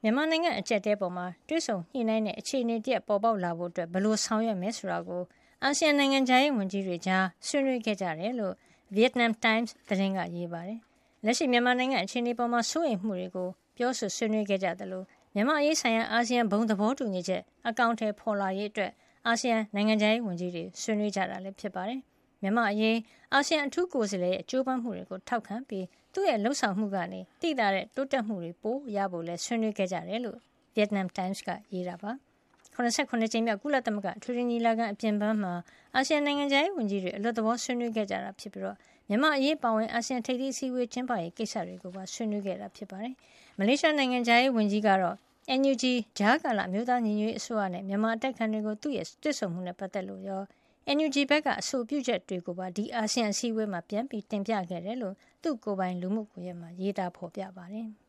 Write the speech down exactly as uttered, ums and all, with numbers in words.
မြန်မာနိုင်ငံအကျပ်တဲပေါ်မှာတွဲဆုံညှိနှိုင်းတဲ့အခြေအနေတရက်ပေါ်ပေါက်လာဖို့အတွက်ဘယ်လိုဆောင်ရွက်မယ်ဆိုတာကိုအာဆီယံနိုင်ငံခြားရေးဝန်ကြီးတွေကြားဆွေးနွေးခဲ့ကြတယ်လို့ Vietnam Times သတင်းကရေးပါတယ်။လက်ရှိမြန်မာနိုင်ငံအခြေအနေပေါ်မှာစိုးရိမ်မှုတွေကိုပြောဆိုဆွေးနွေးခဲ့ကြတယ်လို့မြန်မာအရေးဆိုင်ရာအာဆီယံဘုံသဘောတူညီချက်အကောင့်ထဲပေါ်လာရေးအတွက်အာဆီယံနိုင်ငံခြားရေးဝန်ကြီးတွေဆွေးနွေးကြတာလည်းဖြစ်ပါတယ်။မြန်မာအရေးအာဆီယံအထူးကိုယ်စားလှယ်ရဲ့ကြိုးပမ်းမှုတွေကိုထောက်ခံပြီးသူ့ရဲ့လှုပ်ဆောင်မှုကနေတိကျတဲ့တိုးတက်မှုတွေပိုရဖို့လဲဆွေးနွေးခဲ့ကြတယ်လို့ Vietnam Times ကရေးတာပါ။ခုနစ်ဆယ့်ခုနှစ်ကြိမ်မြောက်ကုလသမဂ္ဂအထွေထွေညီလာခံအပြင်ပန်းမှာအာဆီယံနိုင်ငံခြားရေးဝန်ကြီးတွေအလွတ်သဘောဆွေးနွေးခဲ့ကြတာဖြစ်ပြီးမြန်မာအရေးပါဝင်အာဆီယံထိပ်သီးအစည်းအဝေးကျင်းပရေးကိစ္စတွေကိုပါဆွေးနွေးခဲ့တာဖြစ်ပါတယ်။မလေးရှားနိုင်ငံခြားရေးဝန်ကြီးကတော့ N U G ကြားကာလအမျိုးသားညီညွတ်ရေးအစိုးရနဲ့မြန်မာအတိုက်အခံတွေကိုသူ့ရဲ့တွေ့ဆုံမှုနဲ့ပတ်သက်လို့ရော N U G ဘက်ကအဆိုပြုချက်တွေကိုပါဒီအာဆီယံအစည်းအဝေးမှာပြန်ပြီးတင်ပြခဲ့တယ်လို့သူ့ကိုယ်ပိုင်လူမှုကွန်ရက်မှာရေးသားဖော်ပြပါတယ်။